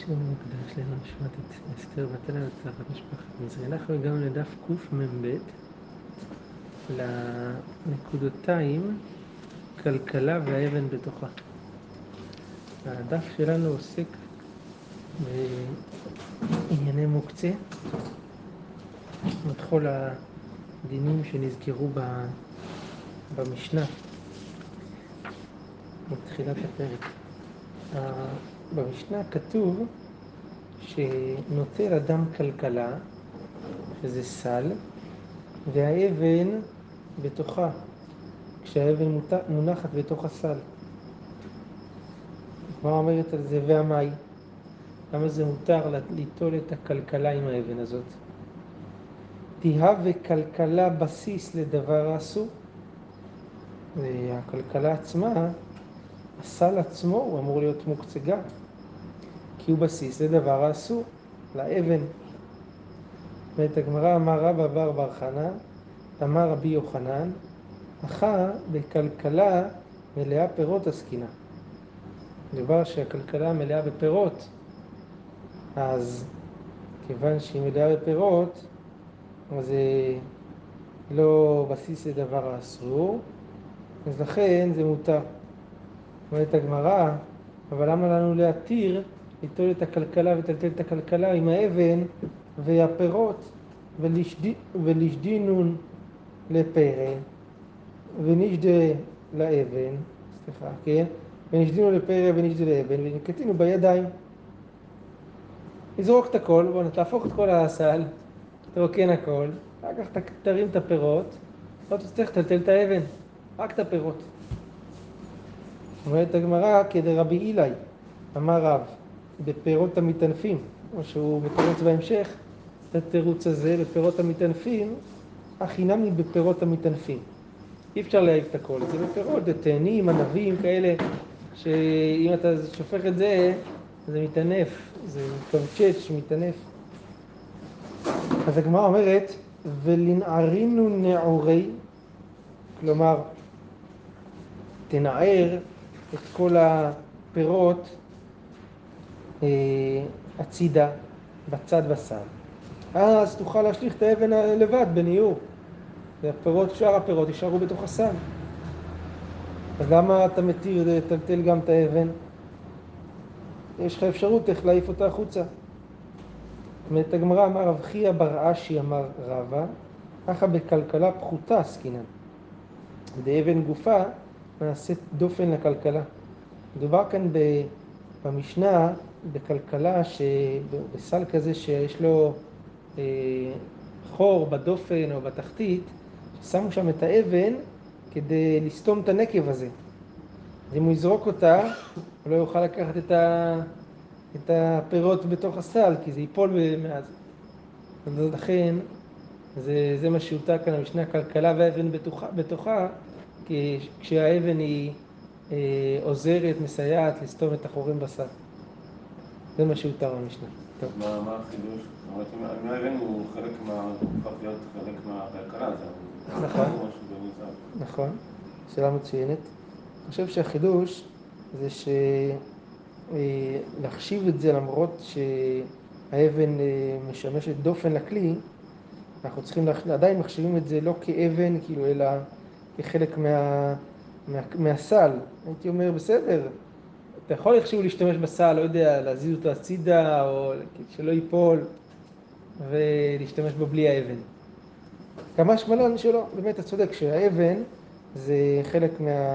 שיר מוקדש לעילוי נשמת אסתר בת אלה וצלחת משפחת נזרי. אנחנו הגענו לדף קמ"ב, לנקודותיים, כלכלה והאבן בתוכה. הדף שלנו עוסק בענייני מוקצה, בכל הדינים שנזכרו במשנה, בתחילת הפרק. במשנה כתוב שנוטל אדם כלכלה, שזה סל, והאבן בתוכה, כשהאבן מונחת בתוך הסל. מה אומרת על זה? והמאי? למה זה מותר ליטול את הכלכלה עם האבן הזאת? תהווה כלכלה בסיס לדבר האסור. והכלכלה עצמה, הסל עצמו הוא אמור להיות מוקצה גם, כי הוא בסיס לדבר האסור, לאבן. ואת הגמרא אמר רבא בר חנא, אמר רבי יוחנן, אחא בכלכלה מלאה פירות עסקינן. דבר שהכלכלה מלאה בפירות, אז כיוון שהיא מלאה בפירות, אז זה לא בסיס לדבר האסור, אז לכן זה מותר. אומרת הגמרא, אבל למה לנו להתיר ליטול את הכלכלה וטלטל את הכלכלה עם האבן והפירות ולשדינון לפרא ונשדה לאבן, סליחה, כן? ונשדינו לפרא ונשדה לאבן ונקטינו בידיים. נזרוק את הכל, בוא תהפוך את כל הסל, תרוקן הכל, אחר כך תרים את הפירות, לא תצטרך לטלטל את האבן, רק את הפירות. אומרת הגמרא, כדרבי אילאי, אמר רב, בפירות המטנפים, או שהוא מתרוץ בהמשך, את התירוץ הזה, בפירות המטנפים, החינמי בפירות המטנפים. אי אפשר להעיף את הכל, זה בפירות, זה תאנים, ענבים, כאלה, שאם אתה שופך את זה, זה מתענף, זה קמצ'ץ' מתענף. אז הגמרא אומרת, ולנערינו נעורי, כלומר, תנער את כל הפירות הצידה, בצד בסל. אז תוכל להשליך את האבן לבד בניעור. והפירות, שאר הפירות יישארו בתוך הסל. אז למה אתה מתיר לטלטל גם את האבן? יש לך אפשרות איך להעיף אותה החוצה. אומרת הגמרא, אמר רב חייא בר אשי אמר רבא, ככה בכלכלה פחותה עסקינן. באבן גופה נעשית דופן לכלכלה. מדובר כאן במשנה, בכלכלה, בסל כזה שיש לו חור בדופן או בתחתית, ששמו שם את האבן כדי לסתום את הנקב הזה. אז אם הוא יזרוק אותה, הוא לא יוכל לקחת את הפירות בתוך הסל, כי זה ייפול מאז. אז לכן, זה מה שהותר כאן המשנה, כלכלה והאבן בתוכה, כי כשהאבן היא עוזרת, מסייעת, לסתום את החורים בסל. זה מה שהותר במשנה. טוב. מה החידוש? זאת אומרת, אם האבן הוא חלק הופך להיות חלק מהכלכלה, זה נכון. משהו במוצב. נכון, שאלה מצוינת. אני חושב שהחידוש זה להחשיב את זה, למרות שהאבן משמשת דופן לכלי, אנחנו צריכים עדיין מחשיבים את זה לא כאבן, כאילו, אלא כחלק מהסל. הייתי אומר, בסדר, אתה יכול איכשהו להשתמש בסל, לא יודע, להזיז אותו הצידה, או שלא ייפול, ולהשתמש בו בלי האבן. כמה שמלן שלא, באמת אתה צודק, שהאבן זה חלק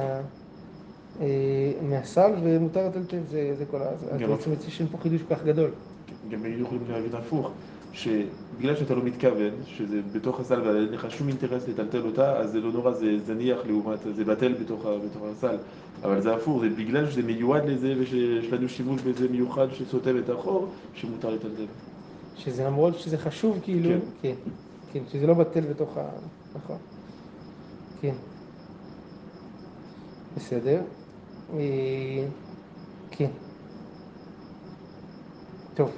מהסל, ומותר לטלטל, זה כל אז בעצם יש פה חידוש כל כך גדול. גם יכולים להגיד הפוך, שבגלל שאתה לא מתכוון, שזה בתוך הסל ואין לך שום אינטרס לטלטל אותה, אז זה לא נורא, זה זניח לעומת, זה בטל בתוך הסל. אבל זה הפוך, זה בגלל שזה מיועד לזה ושיש לנו שימוש בזה מיוחד שסותם את החור, שמותר לטלטל. שזה למרות שזה חשוב כאילו, כן. כן, שזה לא בטל בתוך נכון. כן. בסדר. כן. טוב.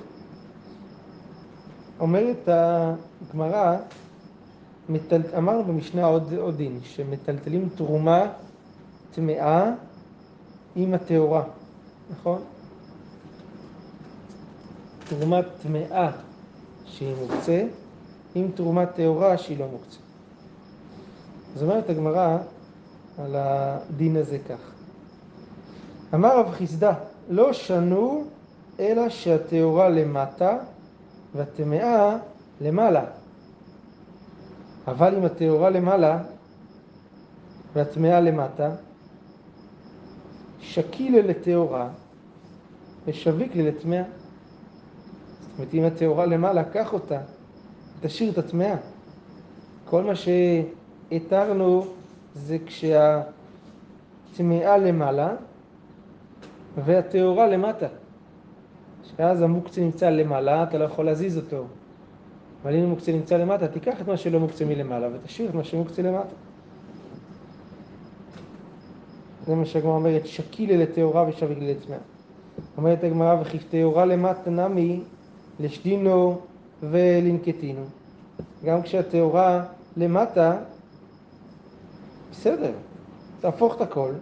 אומרת הגמרא, אמרנו במשנה עוד דין, שמטלטלים תרומה טמאה עם הטהורה, נכון? תרומת טמאה שהיא מוקצה, עם תרומת טהורה שהיא לא מוקצה. זאת אומרת הגמרא על הדין הזה כך. אמר רב חיסדא, לא שנו אלא שהטהורה למטה והטמאה למעלה. אבל אם הטהורה למעלה והטמאה למטה, שקיל לטהורה ושביק לטמאה. זאת אומרת, אם הטהורה למעלה, קח אותה, תשאיר את הטמאה. כל מה שהתרנו זה כשהטמאה למעלה והטהורה למטה. שאז המוקצה נמצא למעלה, אתה לא יכול להזיז אותו. אבל אם המוקצה נמצא למטה, תיקח את מה שלא מוקצה מלמעלה ותשאיר את מה שמוקצה למטה. זה מה שהגמרא אומרת, שקיל לטהורה ושביק לטמאה. אומרת הגמרא, וכי טהורה למטה נמי לשדינו ולנקטינו. גם כשהטהורה למטה, בסדר, תהפוך את הכל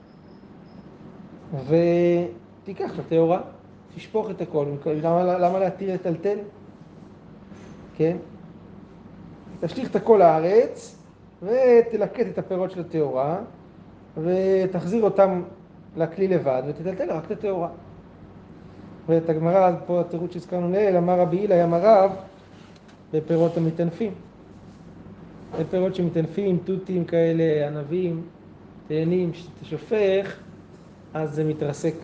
ותיקח את הטהורה, תשפוך את הכל. למה להתיר לטלטל? כן? תשליך את הכל לארץ ותלקט את הפירות של הטהורה ותחזיר אותם לכלי לבד ותטלטל רק את הטהורה. ואת הגמרא, פה התירוץ שהזכרנו לעיל, אמר רבי הילה, אמר רב, בפירות המטנפים. בפירות שמטנפים, תותים כאלה, ענבים, תאנים, שאתה שופך, אז זה מתרסק.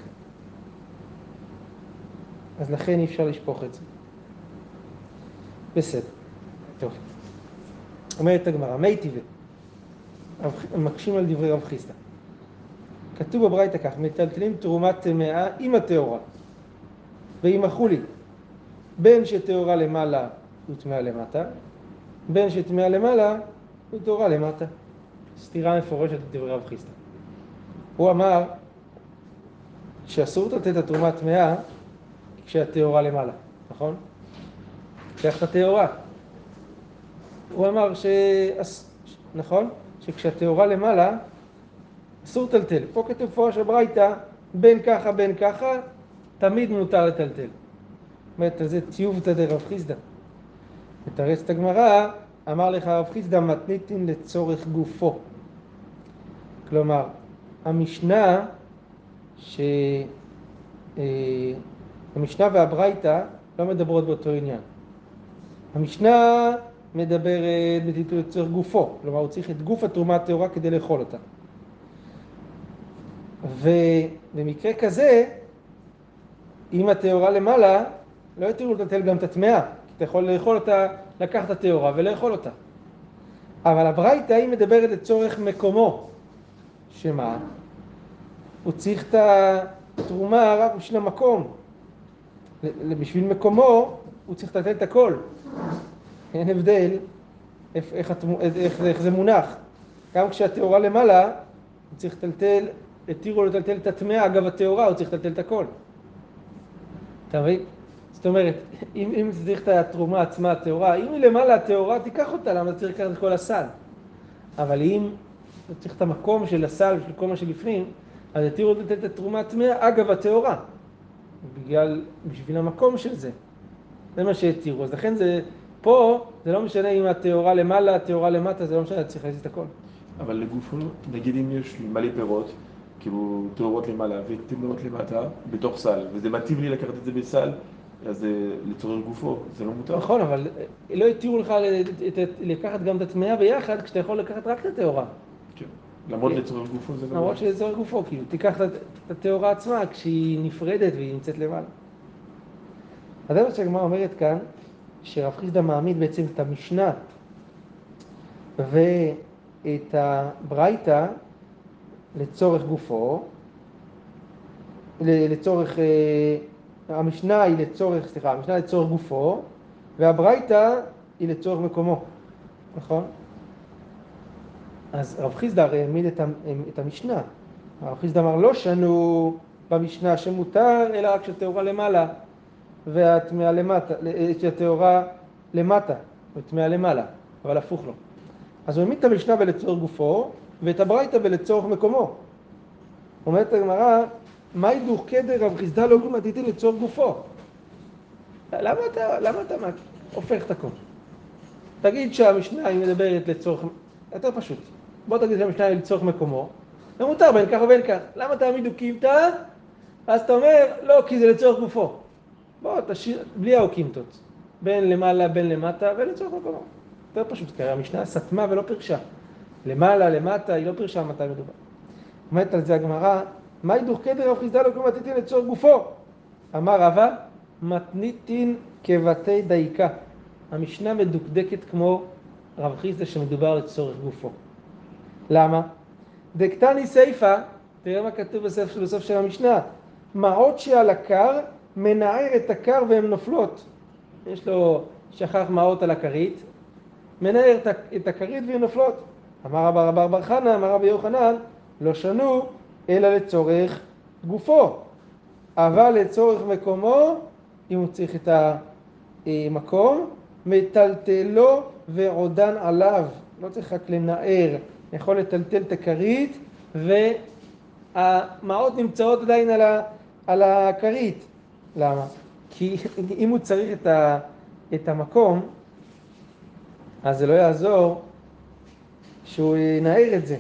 אז לכן אי אפשר לשפוך את זה. בסדר. טוב. אומרת הגמרא, מי טבעי? מקשים על דברי רב חיסדא. כתוב בברייתא כך, מטלטלים תרומת טמאה עם הטהורה. ועם החולי, בין שטהורה למעלה וטמאה למטה, בין שטמאה למעלה וטהורה למטה. סתירה מפורשת לדברי רב חיסדא. הוא אמר שאסור לתת את התרומה טמאה כשהטהורה למעלה, נכון? קח את הטהורה. הוא אמר נכון? שכשהטהורה למעלה אסור לטלטל. פה כתוב מפורש בברייתא, בין ככה בין ככה, תמיד מותר לטלטל. זאת אומרת, זה טיובתא דרב חיסדא. מתרצת הגמרא, אמר לך רב חיסדא, מתניתין לצורך גופו. כלומר, המשנה המשנה והברייתא לא מדברות באותו עניין. המשנה מדברת לצורך גופו, כלומר הוא צריך את גוף התרומה הטהורה כדי לאכול אותה. ובמקרה כזה, אם הטהורה למעלה, לא יתירו לטלטל גם את הטמאה, כי אתה יכול לאכול אותה, לקחת את הטהורה ולאכול אותה. אבל הברייתא היא מדברת לצורך מקומו, שמה? הוא צריך את התרומה רק בשביל המקום. בשביל מקומו הוא צריך לטלטל את הכל. אין הבדל איך זה מונח. גם כשהטהורה למעלה, הוא צריך לטלטל, התירו לטלטל את הטמאה, אגב הטהורה הוא צריך לטלטל את הכל. אתה מבין? זאת אומרת, אם צריך את התרומה עצמה הטהורה, אם היא למעלה הטהורה, תיקח אותה, למה צריך לקחת את כל הסל? אבל אם צריך את המקום של הסל ושל כל מה שלפנים, אז התירו לתת את התרומה הטמאה, אגב הטהורה. בשביל המקום של זה. זה מה שהתירו. אז לכן זה, פה, זה לא משנה אם הטהורה למעלה, הטהורה למטה, זה לא משנה, צריך להזיז את הכל. אבל לגופו, נגיד אם יש מלא פירות, כאילו טהורות למעלה וטמאות למטה, בתוך סל, וזה מתאים לי לקחת את זה בסל, אז לצורך גופו, זה לא מותר. נכון, אבל לא התירו לך לקחת גם את הטמאה ביחד, כשאתה יכול לקחת רק את הטהורה. כן. למרות לצורך גופו זה לא... למרות שלצורך גופו, כאילו, תיקח את הטהורה עצמה כשהיא נפרדת והיא נמצאת למעלה. הדבר שהגמרא אומרת כאן, שרב חיסדא מעמיד בעצם את המשנה ואת הברייתא לצורך גופו, המשנה היא לצורך גופו, והברייתא היא לצורך מקומו, נכון? אז רב חיסדא הרי העמיד את המשנה. רב חיסדא אמר לא שנו במשנה שמותר, אלא רק שהטהורה למעלה והטמאה למטה, שהטהורה למטה והטמאה למעלה, אבל הפוך לו. אז הוא העמיד את המשנה ולצורך גופו, ואת הברייתא ולצורך מקומו. אומרת הגמרא, מה ידוך כדר רב חיסדא לא מתיתין לצורך גופו? למה אתה הופך את הכל? תגיד שהמשנה היא מדברת לצורך, יותר פשוט. בוא תגיד שהמשנה היא לצורך מקומו, ומותר בין כך ובין כך. למה תעמיד אוקימתא? אז אתה אומר, לא, כי זה לצורך גופו. בוא, תשאיר, בלי האוקימתות. בין למעלה, בין למטה, ולצורך מקומו. יותר פשוט, כי המשנה סתמה ולא פרשה. למעלה, למטה, היא לא פרשה מתי מדובר. אומרת על זה הגמרא, מהי דוחקי דרב חיסדא לו כמתניתין לצורך גופו? אמר רבא, מתניתין כבתי דייקה. המשנה מדוקדקת כמו רב חיסדא שמדובר לצורך גופו. למה? דקתני סייפה, תראה מה כתוב בסוף של המשנה, מעות שעל הקר מנער את הקר והן נופלות. יש לו שכח מעות על הכרית, מנער את הכרית והן נופלות. אמר רבא בר חנא, אמר רבי יוחנן, לא שנו אלא לצורך גופו, אבל לצורך מקומו, אם הוא צריך את המקום, מטלטלו ועודן עליו. לא צריך רק לנער, יכול לטלטל את הכרית, והמעות נמצאות עדיין על הכרית. למה? כי אם הוא צריך את המקום, אז זה לא יעזור שהוא ינער את זה.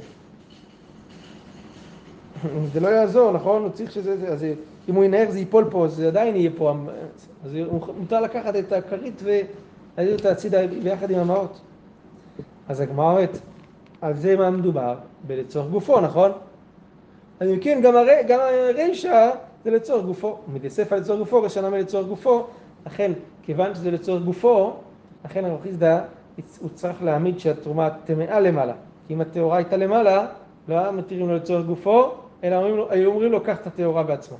זה לא יעזור, נכון? הוא צריך שזה, אז אם הוא ינער זה ייפול פה, זה עדיין יהיה פה. אז מותר לקחת את הכרית ולהזיז אותה הצידה ביחד עם המעות. אז הגמרא אומרת, על זה מה מדובר? בלצורך גופו, נכון? אז אם כן, גם הרישא זה לצורך גופו. מדספא לצורך גופו, ראשונה מלצורך גופו. לכן, כיוון שזה לצורך גופו, לכן הרב חיסדא הוא צריך להעמיד שהתרומה טמאה למעלה. כי אם הטהורה הייתה למעלה, לא היה מתירים לו לצורך גופו, אלא היו אומרים לו, קח את הטהורה בעצמה.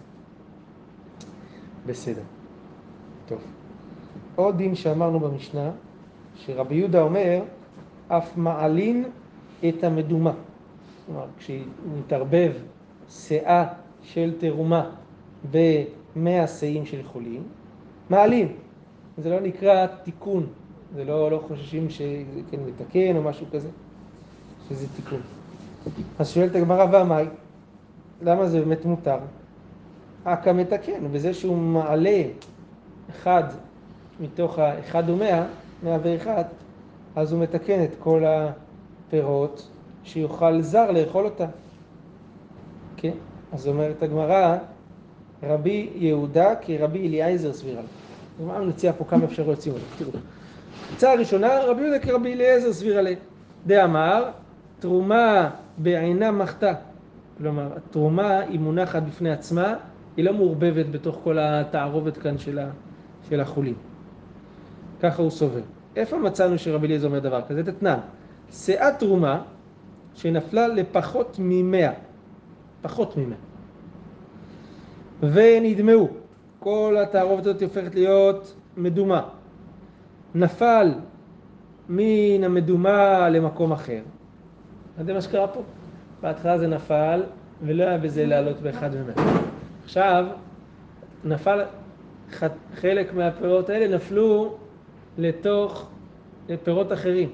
בסדר. טוב. עוד דין שאמרנו במשנה, שרבי יהודה אומר, אף מעלין את המדומה. כלומר, כשנתערבב שאה של תרומה במאה שאים של חולין, מעלין. זה לא נקרא תיקון. זה לא חוששים שכן מתקן או משהו כזה. שזה תיקון. אז שואלת הגמרא והמאי, למה זה באמת מותר? אקא מתקן, בזה שהוא מעלה אחד מתוך האחד ומאה, 101, אז הוא מתקן את כל הפירות שיוכל זר לאכול אותה. כן? אז אומרת הגמרא, רבי יהודה כרבי אליעזר סבירה. הגמרא מציעה פה כמה אפשרויות סימון. תראו. הצעה הראשונה, רבי יהודה כרבי אליעזר סבירה לה. דאמר, תרומה בעינה מחתה. כלומר, התרומה היא מונחת בפני עצמה, היא לא מעורבבת בתוך כל התערובת כאן של החולים. ככה הוא סובר. איפה מצאנו שרבי אליעזר אומר דבר כזה? תתנן. שאת תרומה שנפלה לפחות מ100. פחות מ100. ונדמהו. כל התערובת הזאת הופכת להיות מדומה. נפל מן המדומה למקום אחר. זה מה שקרה פה. בהתחלה זה נפל, ולא היה בזה לעלות באחד ומאה. עכשיו, נפל, חלק מהפירות האלה נפלו לתוך פירות אחרים.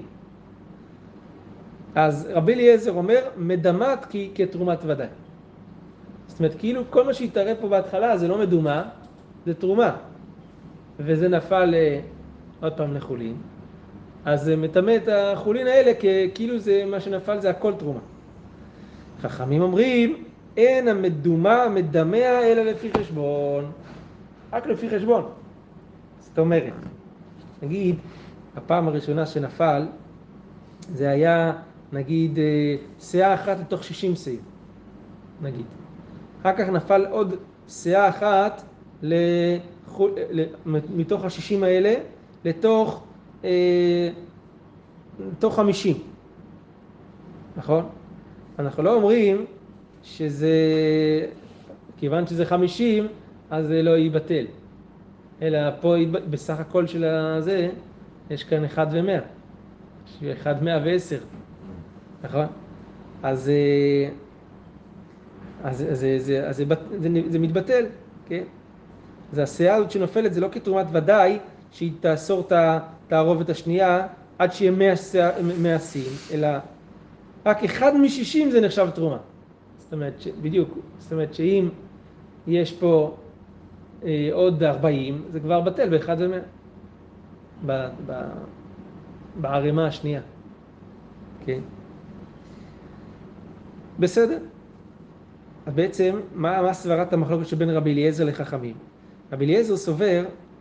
אז רבי אליעזר אומר, מדמת כתרומת ודאי. זאת אומרת, כאילו כל מה שהתערב פה בהתחלה זה לא מדומה, זה תרומה. וזה נפל עוד פעם לחולין. אז זה מטמא את החולין האלה כאילו זה מה שנפל זה הכל תרומה. חכמים אומרים, אין המדומה מדמע אלא לפי חשבון. רק לפי חשבון. זאת אומרת, נגיד, הפעם הראשונה שנפל, זה היה, נגיד, שאה אחת לתוך 60 שאים. נגיד. אחר כך נפל עוד שאה אחת מתוך ה-60 האלה לתוך 50. נכון? אנחנו לא אומרים שזה, כיוון שזה 50, אז זה לא ייבטל. אלא פה בסך הכל של הזה, יש כאן 1 ו-100. 1 110. נכון? אז זה מתבטל, כן? זה השאה הזאת שנופלת, זה לא כתרומת ודאי שהיא תאסור את התערובת השנייה עד שיהיה 100 שאים, אלא רק 1 מ-60 זה נחשב תרומה. זאת אומרת, בדיוק, זאת אומרת שאם יש פה עוד 40, זה כבר בטל באחד ומאה. בערימה השנייה. כן. בסדר. אז בעצם, מה סברת המחלוקת שבין רבי אליעזר לחכמים? רבי אליעזר סובר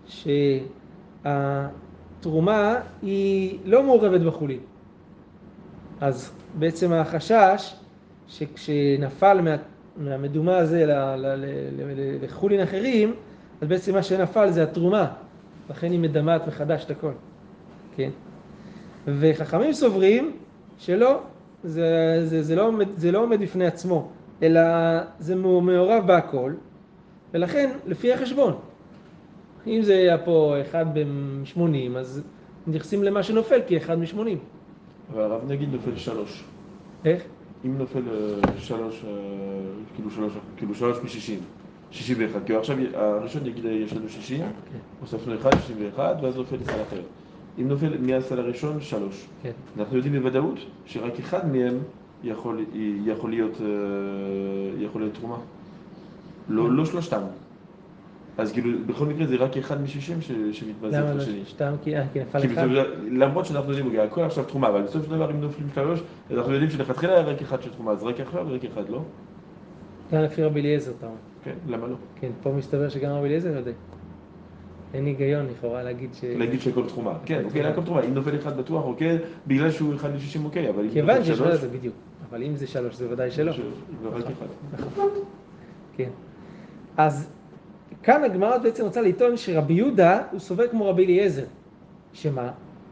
שהתרומה היא לא מעורבת בחולין. אז בעצם החשש שכשנפל מהמדומה הזה לחולין אחרים, אז בעצם מה שנפל זה התרומה, לכן היא מדמת מחדש את הכל. כן? וחכמים סוברים שלא, זה לא עומד בפני עצמו, אלא זה מעורב בהכל, ולכן לפי החשבון. אם זה היה פה 1 ב-80, אז נכנסים למה שנופל כאחד מ-80. אבל הרב נגיד נופל 3. איך? אם נופל 3, כאילו 3 מ-60, 61, כי עכשיו הראשון יגיד יש לנו 60, הוספנו 1, 61, ואז נופל לסל אחר. אם נופל מהסל הראשון, 3. כן. אנחנו יודעים בוודאות שרק אחד מהם יכול להיות תרומה. לא שלושתם. אז כאילו, בכל מקרה זה רק אחד מ-60 שמתמזל למה לא לשני. שתם? כי נפל אחד. למרות שאנחנו יודעים, הכל עכשיו תרומה, אבל בסוף של דבר אם נופלים 3, אנחנו יודעים שלכתחילה היה רק אחד של תרומה, אז רק עכשיו ורק אחד לא. גם לפי רבי אליעזר, אתה אומר. כן, למה לא? כן, פה מסתבר שגם רבי אליעזר יודע. אין היגיון לכאורה להגיד שכל תרומה. כן, אוקיי, הכל תרומה. אם נופל אחד בטוח, אוקיי, בגלל שהוא 1 ל-60, אוקיי, אבל אם כיוון שיש לו זה בדיוק. אבל אם זה 3, זה ודאי שלא. זה רק אחד. נכון. כן. אז כאן הגמרא בעצם רוצה לטעון שרבי יהודה הוא סובר כמו רבי אליעזר. שמה?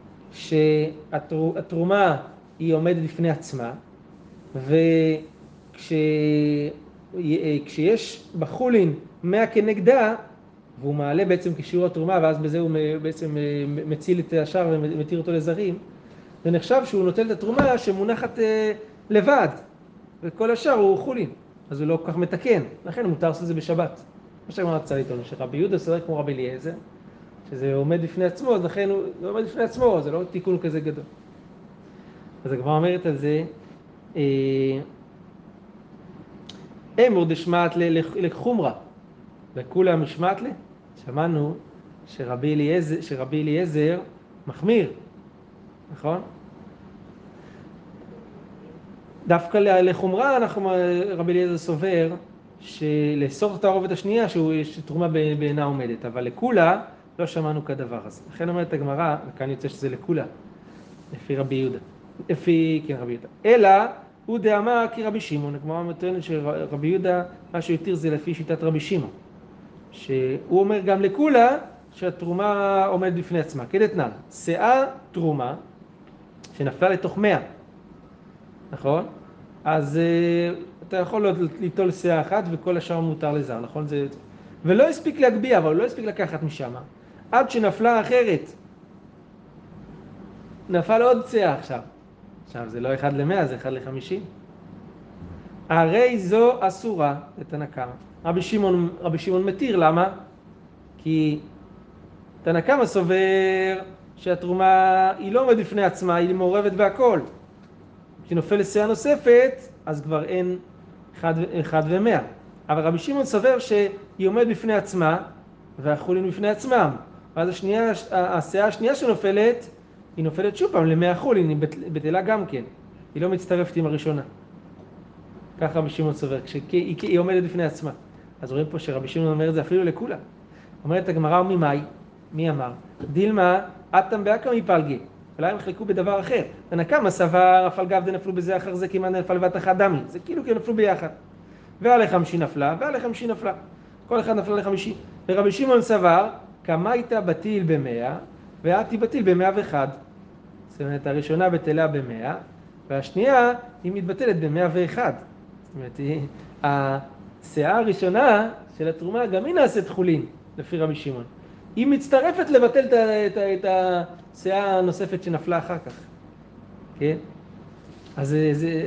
שהתרומה היא עומדת בפני עצמה, וכשיש בחולין 100 כנגדה, והוא מעלה בעצם כשיעור התרומה, ואז בזה הוא בעצם מציל את השאר ומתיר אותו לזרים, זה נחשב שהוא נוטל את התרומה שמונחת לבד, וכל השאר הוא חולין, אז הוא לא כל כך מתקן, לכן מותר לעשות את זה בשבת. מה שהגמרא רוצה לטעון, שרבי יהודה סובר כמו רבי אליעזר, שזה עומד בפני עצמו, אז לכן הוא עומד בפני עצמו, זה לא תיקון כזה גדול. אז הגמרא אומרת על זה, אמור דשמעת לחומרה, וכולה משמעת לה. שמענו שרבי אליעזר מחמיר, נכון? דווקא לחומרה רבי אליעזר סובר שלאסור את התערובת השנייה שתרומה בעינה עומדת, אבל לכולה לא שמענו כדבר הזה. לכן אומרת הגמרא, וכאן יוצא שזה לכולה, לפי רבי יהודה. כן, רבי יהודה. אלא הוא דאמר כרבי שמעון. הגמרא מתוארת שרבי יהודה, מה שהוא יתיר זה לפי שיטת רבי שמעון. שהוא אומר גם לכולה שהתרומה עומדת בפני עצמה. כדתנן, שאה תרומה שנפלה לתוך 100. נכון? אז אתה יכול ליטול שאה אחת וכל השאר מותר לזר, נכון? ולא הספיק להגביע, אבל לא הספיק לקחת משם. עד שנפלה אחרת. נפל עוד שאה עכשיו. עכשיו זה לא 1 ל-100, זה 1 ל-50. הרי זו אסורה לתנא קמא. רבי שמעון מתיר, למה? כי תנא קמא סובר שהתרומה היא לא עומדת בפני עצמה, היא מעורבת בהכל. כשנופל לשאה נוספת, אז כבר אין 1 ו-100. אבל רבי שמעון סובר שהיא עומדת בפני עצמה, והחולין בפני עצמם. ואז השאה השנייה שנופלת, היא נופלת שוב פעם ל-100 חולין, היא בטלה גם כן. היא לא מצטרפת עם הראשונה. ככה רבי שמעון סובר, כשהיא עומדת בפני עצמה. אז רואים פה שרבי שמעון אומר את זה אפילו לכולה. אומרת הגמרא ממאי, מי אמר? דילמה, אתם באקא מפלגי. אולי הם חלקו בדבר אחר. תנא קמא סבר, אף על גב דנפלו בזה אחר זה כמעט נפל בת אחת דמי. זה כאילו כי נפלו ביחד. ועלי 50 נפלה, ועלי 50 נפלה. כל אחד נפלה ל-50. ורבי שמעון סבר, כמה הייתה בטיל ב-100, והייתי בטיל ב-101. זאת אומרת, הראשונה בטלה ב-100, והשנייה היא מתבטלת ב-101. זאת אומרת, השאה הראשונה של התרומה גם היא נעשית חולין, לפי רבי שמעון. היא מצטרפת לבטל את השאה הנוספת שנפלה אחר כך. כן? אז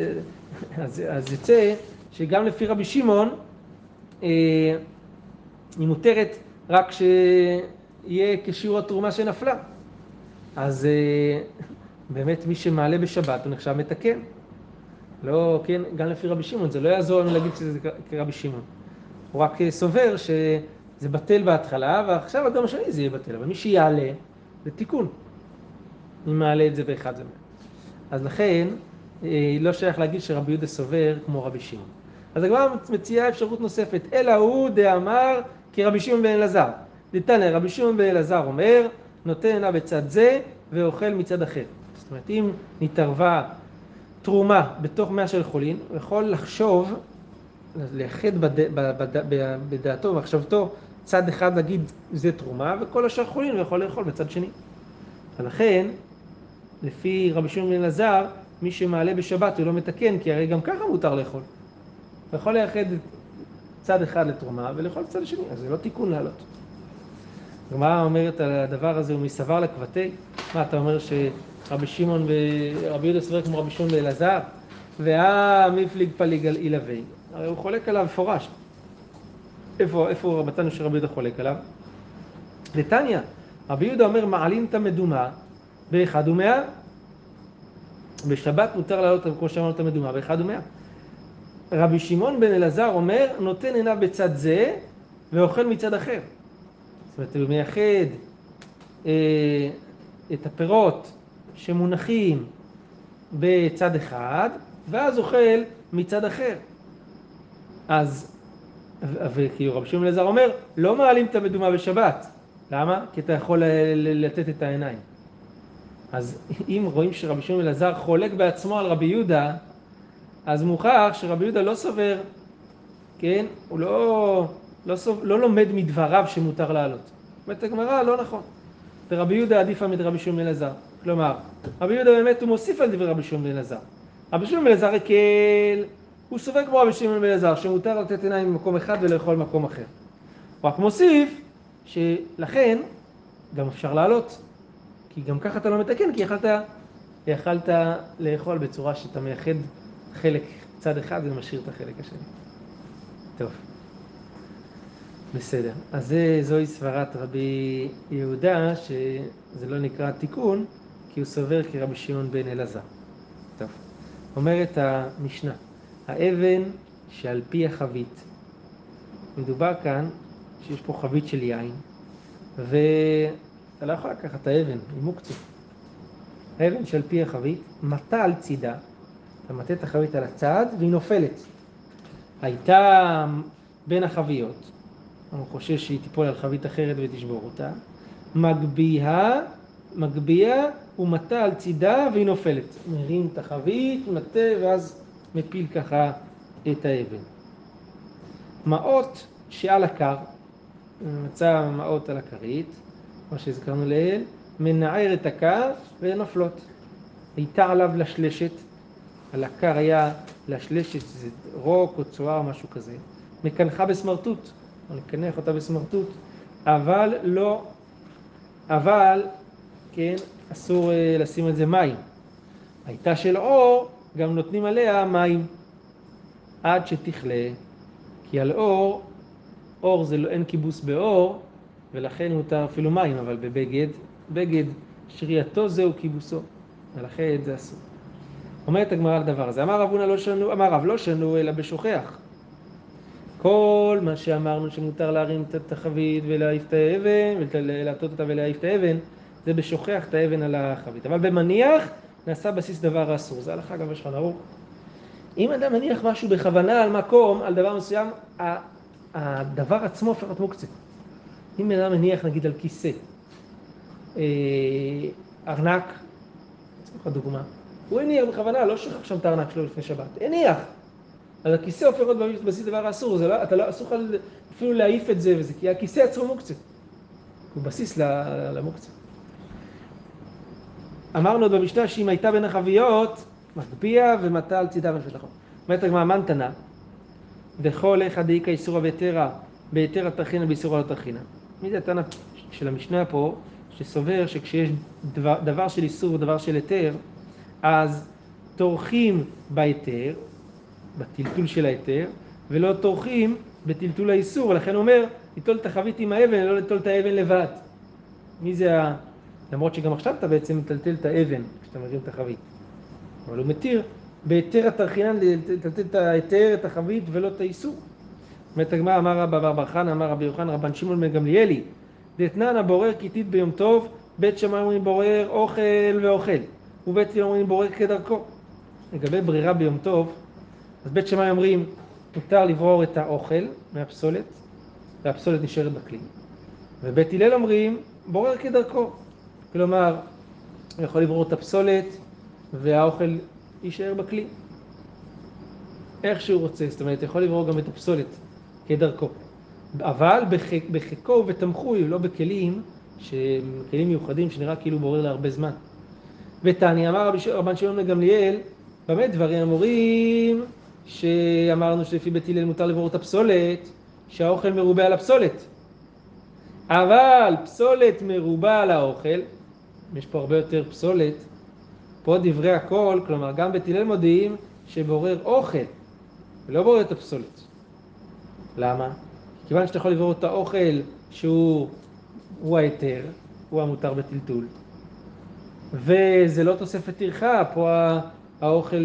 יוצא שגם לפי רבי שמעון, היא מותרת רק שיהיה כשיעור התרומה שנפלה. אז באמת מי שמעלה בשבת הוא נחשב מתקן. לא, כן, גם לפי רבי שמעון, זה לא יעזור לנו להגיד שזה כרבי שמעון. הוא רק סובר זה בטל בהתחלה, ועכשיו גם השני זה יהיה בטל, אבל מי שיעלה זה תיקון. אם מעלה את זה באחד זה. אז לכן, לא שייך להגיד שרבי יהודה סובר כמו רבי שמעון. אז הגמרא מציעה אפשרות נוספת, אלא הוא דאמר כרבי שמעון בן אלעזר. דתניא, רבי שמעון בן אלעזר אומר, נותן עינה בצד זה ואוכל מצד אחר. זאת אומרת, אם נתערבה תרומה בתוך מאה של חולין, הוא יכול לחשוב, לייחד בדעתו ומחשבתו, צד אחד להגיד זה תרומה, וכל השאר חולין הוא יכול לאכול בצד שני. ולכן, לפי רבי שמעון בן אלעזר, מי שמעלה בשבת הוא לא מתקן, כי הרי גם ככה מותר לאכול. הוא יכול לייחד צד אחד לתרומה ולאכול צד שני, אז זה לא תיקון לעלות. הגמרא אומרת על הדבר הזה, הוא מסבר לכבתי. מה, אתה אומר שרבי שמעון ורבי יהודה סובר כמו רבי שמעון בן אלעזר? מפליג פליג על אילווי. הרי הוא חולק עליו פורש. איפה מצאנו שרבי יהודה חולק עליו? דתניא, רבי יהודה אומר מעלים את המדומה באחד ומאה. בשבת מותר לעלות, כמו שאמרנו, את המדומה באחד ומאה. רבי שמעון בן אלעזר אומר נותן עיניו בצד זה ואוכל מצד אחר. זאת אומרת, הוא מייחד את הפירות שמונחים בצד אחד, ואז אוכל מצד אחר. אז, וכי רבי שמעון בן אלעזר אומר, לא מעלים את המדומה בשבת. למה? כי אתה יכול לתת את העיניים. אז אם רואים שרבי שמעון בן אלעזר חולק בעצמו על רבי יהודה, אז מוכח שרבי יהודה לא סובר, כן? הוא לא לומד מדבריו שמותר לעלות. אומרת הגמרא, לא נכון. ורבי יהודה עדיפה מדרבי שמעון בן אלעזר. כלומר, רבי יהודה באמת הוא מוסיף על דברי רבי שמעון בן אלעזר. רבי שמעון בן אלעזר הקל, הוא סובר כמו רבי שמעון בן אלעזר, שמותר לתת עיניים במקום אחד ולאכול במקום אחר. הוא רק מוסיף שלכן גם אפשר לעלות. כי גם ככה אתה לא מתקן, כי יכלת לאכול בצורה שאתה מייחד חלק צד אחד ומשאיר את החלק השני. טוב. בסדר. אז זוהי סברת רבי יהודה, שזה לא נקרא תיקון, כי הוא סובר כרבי שמעון בן אלעזר. טוב. אומרת המשנה, האבן שעל פי החבית. מדובר כאן שיש פה חבית של יין, ואתה לא יכול לקחת את האבן, היא מוקצה. האבן שעל פי החבית, מטה על צידה, אתה מטה את החבית על הצד והיא נופלת. הייתה בין החביות, הוא חושש שהיא תיפול על חבית אחרת ותשבור אותה, מגביה ומטה על צידה והיא נופלת. מרים את החבית, מטה ואז מפיל ככה את האבן. מעות שעל הקר, מצא מעות על הקרית, מה שהזכרנו לעיל, מנער את הקר ונופלות. הייתה עליו לשלשת, על הקר היה לשלשת, זה רוק או צוהר, משהו כזה. מקנחה בסמרטוט, או נקנח אותה בסמרטוט, אבל, כן, אסור לשים על זה מים. הייתה של אור, גם נותנים עליה מים, עד שתכלה, כי על אור זה אין כיבוס באור, ולכן מותר אפילו מים, אבל בבגד שרייתו זהו כיבוסו, ולכן זה אסור. אומרת הגמרא על הדבר הזה, אמר רב לא שנו אלא בשוכח. כל מה שאמרנו שמותר להרים את החבית ולהעיף את האבן, ולעטות אותה ולהעיף את האבן, זה בשוכח את האבן על החבית. אבל במניח נעשה בסיס דבר אסור, זה הלכה גם בשולחן ערוך. אם אדם מניח משהו בכוונה על מקום, על דבר מסוים, הדבר עצמו הופך להיות מוקצה. אם אדם מניח נגיד על כיסא, ארנק, צריך דוגמה, הוא הניח בכוונה, לא שכח שם את הארנק שלו לפני שבת, הניח. אז הכיסא הופך להיות בסיס דבר אסור, אתה לא אסור אפילו להעיף את זה וזה, כי הכיסא עצמו מוקצה. הוא בסיס למוקצה. אמרנו עוד במשנה שאם הייתה בין החביות, מגביה ומטה על צידה ונפת לחום. אומרת הגמרא מנתנה, וכל אחד דאיכא איסורא בהיתר התרחינא באיסורא לא תרחינא. מי זה התנא של המשנה פה, שסובר שכשיש דבר של איסור ודבר של היתר, אז תורכים בהיתר, בטלטול של ההיתר, ולא תורכים בטלטול האיסור, ולכן הוא אומר, ליטול את החבית עם האבן, לא ליטול את האבן לבד. מי זה למרות שגם עכשיו אתה בעצם מטלטל את האבן, כשאתה מרים את החבית. אבל הוא מתיר בהיתר התרחינן לטלטל את ההיתר, את החבית, ולא את האיסור. אומרת הגמרא, אמר רבא בר חנא, אמר רבי יוחנן, רבן שמעון בן גמליאלי, דתנן הבורר כיתית ביום טוב, בית שמאי אומרים בורר אוכל ואוכל, ובית הלל אומרים בורר כדרכו. לגבי ברירה ביום טוב, אז בית שמאי אומרים, מותר לברור את האוכל מהפסולת, והפסולת נשארת בכלי. ובית הלל אומרים, בורר כדרכו. כלומר, הוא יכול לברור את הפסולת, והאוכל יישאר בכלי. איך שהוא רוצה, זאת אומרת, יכול לברור גם את הפסולת כדרכו. אבל בחיקו ובתמחוי, לא בכלים, כלים מיוחדים שנראה כאילו בורר להרבה זמן. ותני, אמר רבן שמעון בן גמליאל, באמת דברים אמורים שאמרנו שלפי בית הלל מותר לברור את הפסולת, שהאוכל מרובה על הפסולת. אבל פסולת מרובה על האוכל, יש פה הרבה יותר פסולת, פה דברי הכל, כלומר גם בית הלל מודיעים שבורר אוכל, ולא בורר את הפסולת. למה? כיוון שאתה יכול לברור את האוכל שהוא ההיתר, הוא המותר בטלטול. וזה לא תוספת טרחה, פה האוכל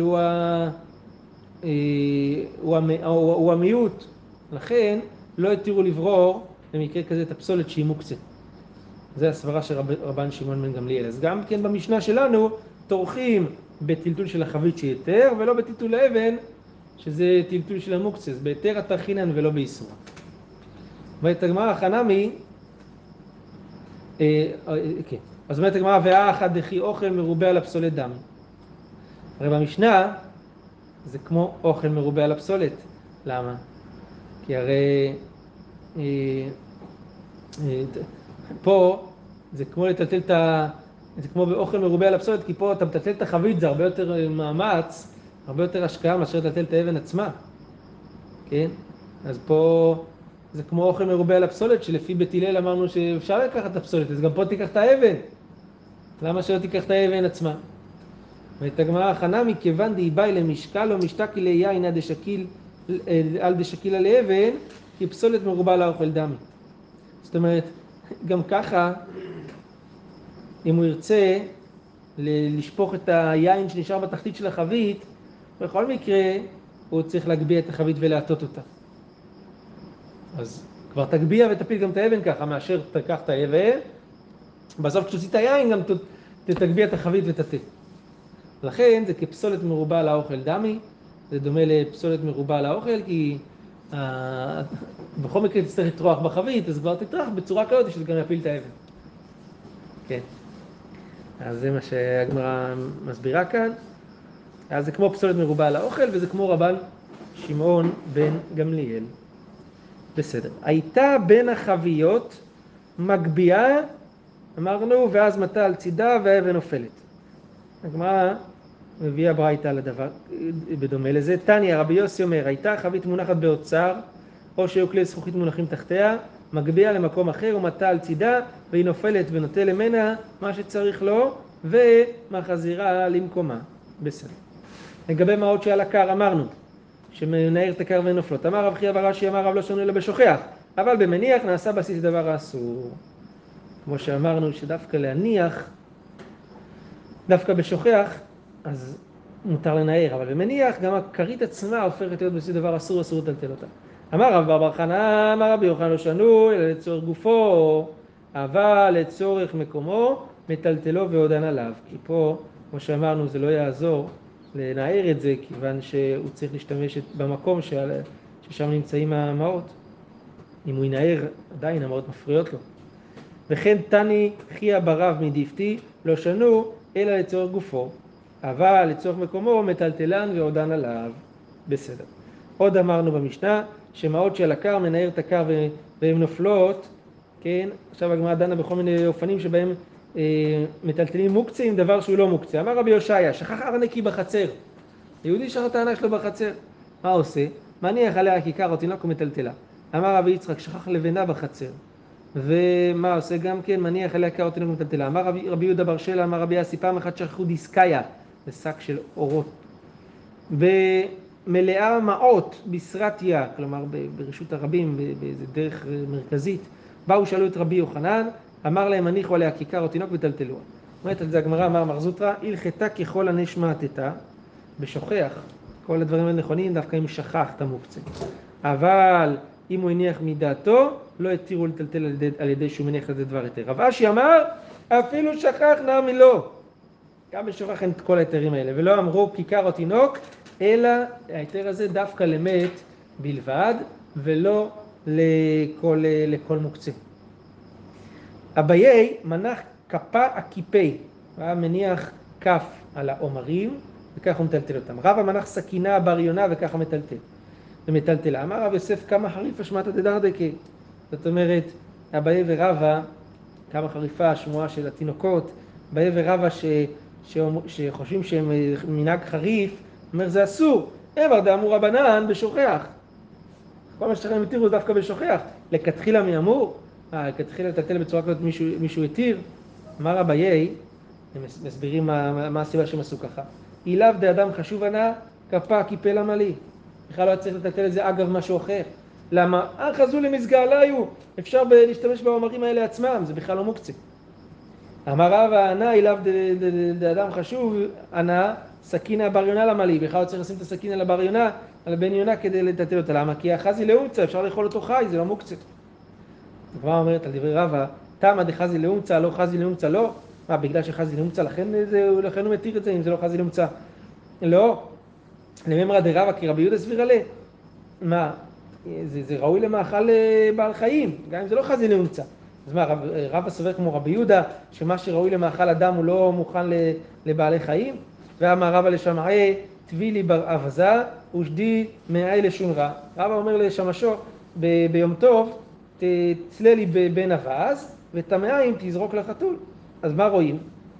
הוא המיעוט. לכן לא התירו לברור במקרה כזה את הפסולת שהיא מוקצה. זה הסברה של רבן שמעון בן גמליאל. אז גם כן במשנה שלנו תורכים בטלטול של החבית שהיא היתר, ולא בטלטול האבן שזה טלטול של המוקצה. אז בהיתר התרחינן ולא באיסור. אומרת הגמרא חנמי, אז אומרת הגמרא, ואחד דכי אוכל מרובה על הפסולת דם. הרי במשנה זה כמו אוכל מרובה על הפסולת. למה? כי הרי פה זה כמו לטלטל זה כמו באוכל מרובה על הפסולת, כי פה אתה מטלטל את החבית, זה הרבה יותר מאמץ, הרבה יותר השקעה מאשר לטלטל את האבן עצמה. כן? אז פה זה כמו אוכל מרובה על הפסולת, שלפי בית הלל אמרנו שאפשר לקחת את הפסולת, אז גם פה תיקח את האבן. למה שלא תיקח את האבן עצמה? ואת הגמרא חנמי, כיוון דאיבאי למשקל או משתקי ליין על דשקילה לאבן, כי פסולת מרובה לאוכל דמי. זאת אומרת, גם ככה, אם הוא ירצה לשפוך את היין שנשאר בתחתית של החבית, בכל מקרה הוא צריך להגביה את החבית ולהטות אותה. אז כבר תגביה ותפיל גם את האבן ככה, מאשר תקח את האבן, בסוף כשתוציא את היין גם תגביה את החבית ותטה. לכן זה כפסולת מרובה על האוכל דמי, זה דומה לפסולת מרובה על האוכל, כי בכל מקרה תצטרך לטרוח בחבית, אז כבר תטרח בצורה כזאת שזה גם יפיל את האבן. כן. אז זה מה שהגמרא מסבירה כאן. אז זה כמו פסולת מרובה על האוכל, וזה כמו רבן שמעון בן גמליאל. בסדר. הייתה בין החביות מגבייה, אמרנו, ואז מטה על צידה והאבן נופלת. הגמרא מביאה ברייתא על הדבר, בדומה לזה. תניא, רבי יוסי אומר, הייתה חבית מונחת באוצר, או שהיו כלי זכוכית מונחים תחתיה, מגבייה למקום אחר ומטה על צידה, והיא נופלת ונוטל ממנה מה שצריך לו, ומחזירה למקומה. בסדר. לגבי מעות שעל הקר אמרנו, שמנער את הקר ונופלות. אמר רב חייא בר אשי, אמר רב לא שנו אלא בשוכח, אבל במניח נעשה בסיס דבר האסור. כמו שאמרנו שדווקא להניח, דווקא בשוכח, אז מותר לנער, אבל במניח גם הכרית עצמה הופכת להיות בסיס דבר אסור, אסור לטלטל אותה. אמר רב בר חנא, אמר רבי יוחנן לא שנוי, אלא לצורך גופו, אבל לצורך מקומו, מטלטלו ועודן עליו. כי פה, כמו שאמרנו, זה לא יעזור לנער את זה, כיוון שהוא צריך להשתמש במקום ששם נמצאים המעות. אם הוא ינער, עדיין המעות מפריעות לו. וכן תני חייא ברב מדיפתי, לא שנו, אלא לצורך גופו, אבל לצורך מקומו, מטלטלן ועודן עליו. בסדר. עוד אמרנו במשנה, שמעות שעל הקר מנער את הקר והן נופלות, כן? עכשיו הגמרא דנה בכל מיני אופנים שבהם מטלטלים מוקצה עם דבר שהוא לא מוקצה. אמר רבי יושעיה, שכח ארנקי בחצר. יהודי שכח את הענק שלו בחצר. מה עושה? מניח עליה כיכר או תינוק ומטלטלה. אמר רבי יצחק, שכח לבנה בחצר. ומה עושה גם כן? מניח עליה כיכר או תינוק ומטלטלה. אמר רבי יהודה בר שלה, אמר רבי אסי, פעם אחת שכחו דיסקיה, בשק של אורות. מלאה מעות בסרטיה, כלומר ברשות הרבים, באיזה דרך מרכזית, באו שאלו את רבי יוחנן, אמר להם הניחו עליה כיכר או תינוק וטלטלוה. אומרת על זה הגמרא, אמר מר זוטרא, הלכתה ככל הנשמעתתה, בשוכח, כל הדברים הנכונים דווקא אם שכח את המוקצה. אבל אם הוא הניח מדעתו, לא התירו לטלטל על ידי שהוא מניח לזה דבר היתר. רב אשי אמר, אפילו שכח נמי לא. גם בשוכח אין את כל היתרים האלה, ולא אמרו כיכר או תינוק, אלא ההיתר הזה דווקא למת בלבד, ולא לכל מוקצה. אביי מנח כפה עקיפי, היה מניח כף על העומרים, וכך הוא מטלטל אותם. רבא מנח סכינה בריונה, וככה מטלטל. ומטלטל. אמר רב יוסף כמה חריפה שמעת דדרדקי. זאת אומרת, אביי ורבא, כמה חריפה השמועה של התינוקות, אביי ורבא שחושבים שהם מנהג חריף, אומר זה אסור. עבר דאמרו רבנן בשוכח. כל מה שצריכים התירו דווקא בשוכח. לכתחילה מי אמור? לכתחילה לטלטל בצורה כזאת מישהו התיר? אמר אביי, הם מסבירים מה הסיבה שהם עשו ככה. אילב דאדם חשוב ענה, כפה כיפה למה לי. בכלל לא צריך לטלטל את זה אגב משהו אחר. למה? חזו למסגר לא היו. אפשר להשתמש באומרים האלה עצמם, זה בכלל לא מוקצה. אמר רבא ענה אילב דאדם חשוב ענה, סכינה בריונה למה לי. בכלל לא צריך לשים את הסכינה לבריונה, על בן יונה כדי לטלטל אותה. למה? כי החזי לאומצה, אפשר לאכול אותו חי, זה לא מוקצה. הגמרא אומרת על דברי רבא, תמה דחזי לאומצה, לא חזי לאומצה, לא. מה, בגלל שחזי לאומצה, לכן הוא מתיר את זה, אם זה לא חזי לאומצה. לא. לממרא דרבא כי רבי יהודה סביר עליה. מה, זה ראוי למאכל בעל חיים, גם אם זה לא חזי לאומצה. אז מה, רבא סובר כמו רבי יהודה, שמה שראוי למאכל אדם הוא לא מוכן לבעלי חיים? ואמר רבא לשמעי, תביא לי בר אבזה, ושדי מאי לשון רע. רבא אומר לשמשו, ביום טוב, תצלה לי בין אבז, ואת המעיים תזרוק לחתול. אז מה רואים?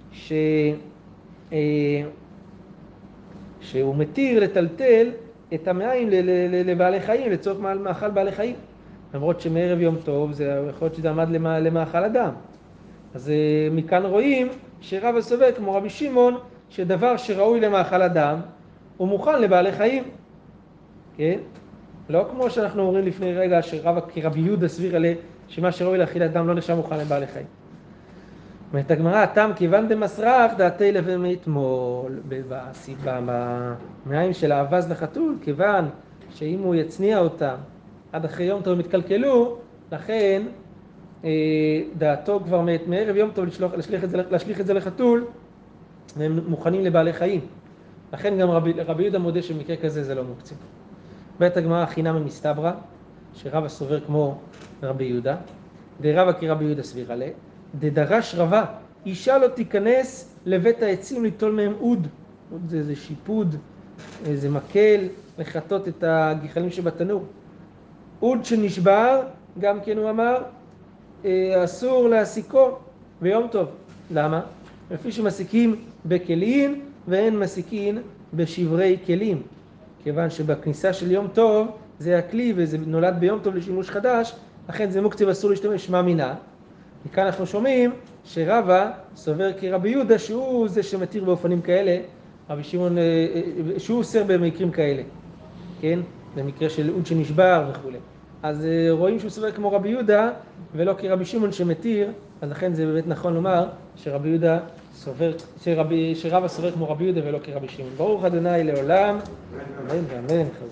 שהוא מתיר לטלטל את המעיים לבעלי חיים, לצורך מאכל בעלי חיים. למרות שמערב יום טוב, זה יכול להיות שזה עמד למאכל אדם. אז מכאן רואים שרבא סובר כמו רבי שמעון, שדבר שראוי למאכל אדם, הוא מוכן לבעלי חיים. כן? לא כמו שאנחנו אומרים לפני רגע, שרבא כרבי יהודה סביר עליה, שמה שראוי לאכיל אדם לא נחשב מוכן לבעלי חיים. אומרת הגמרא, תם כיוון דמסרח דעתי לבין מאתמול, במעיים של האבז לחתול, כיוון שאם הוא יצניע אותם עד אחרי יום טוב מתקלקלו, לכן דעתו כבר מערב יום טוב להשליך את זה לחתול, והם מוכנים לבעלי חיים. לכן גם רבי יהודה מודה שבמקרה כזה זה לא מוקצה. בית הגמרא חינם ממסתברא, שרבא סובר כמו רבי יהודה, דרבא כרבי יהודה סביר עליה, דדרש רבא, אישה לא תיכנס לבית העצים ליטול מהם אוד. אוד זה איזה שיפוד, איזה מקל, לחטות את הגחלים שבתנור. אוד שנשבר, גם כן הוא אמר, אסור להסיקו ביום טוב. למה? לפי שמסיקים בכלים ואין מסיקים בשברי כלים. כיוון שבכניסה של יום טוב זה הכלי וזה נולד ביום טוב לשימוש חדש, לכן זה מוקצה ואסור להשתמש מה מינה. וכאן אנחנו שומעים שרבא סובר כרבי יהודה שהוא זה שמתיר באופנים כאלה, רבי שמעון, שהוא אוסר במקרים כאלה, כן? במקרה של אוד שנשבר וכו'. אז רואים שהוא סובר כמו רבי יהודה ולא כרבי שמעון שמתיר, אז לכן זה באמת נכון לומר שרבי יהודה סובר, שרבא סובר כמו רבי יהודה ולא כרבי שמעון. ברוך ה' לעולם, אמן ואמן.